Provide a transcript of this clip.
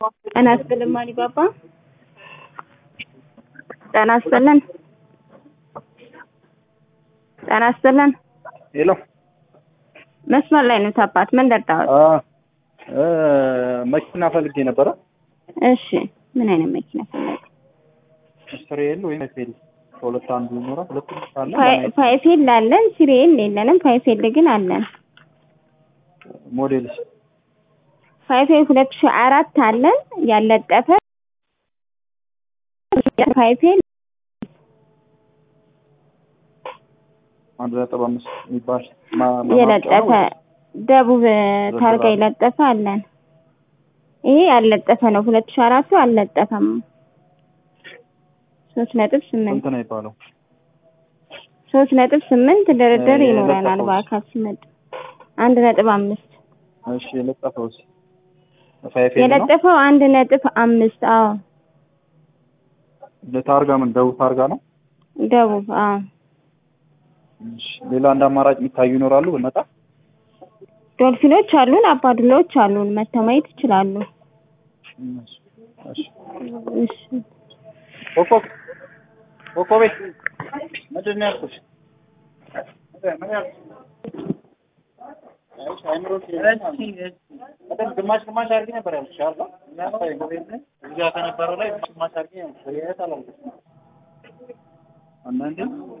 ጤና ይስጥልን ማሪባባ። ጤና ይስጥልን። ጤና ይስጥልን። ሄሎ መስመር ላይ ነው አባት። ምን ደርዳው? መኪና ፈልጌ ነበረ። እሺ ምን አይነት መኪና ፈለግ? ሲሪየል ወይ ፋይፌል ሁለት አንዱ ይኖራል። ሁለቱም አለ። ፋይፌል አለን፣ ሲሪየል የለንም። ፋይፌል ግን አለን። ሞዴልስ ፋይፌል 2004 አለን ያለጠፈ ፋይፌል 1.5 የሚባል የለጠፈ ደቡብ ታርጋ የለጠፈ አለን። ይሄ ያለጠፈ ነው። 2004 አልለጠፈም። 3.8 ስንት ነው የሚባለው? 3.8 ድርድር ይኖረናል። በአካል ሲመጣ 1.5። እሺ የለጠፈውስ ፋይፌል ነው? የለጠፈው 1.5። አዎ ለታርጋ ምን ደቡብ ታርጋ ነው? ደቡብ አዎ። እሺ ሌላ አንድ አማራጭ የሚታዩ ይኖራሉ ብንመጣ? ዶልፊኖች አሉን፣ አባዱላዎች አሉን። መተማየት ይችላሉ። እሺ እሺ ኮኮቤ ምንድን ነው ያልኩሽ? ግማሽ አድርጌ ነበር ያልኩሽ አይደል? እዚያ ከነበረው ላይ ግማሽ አድርጌ ነው። አንዳንዴ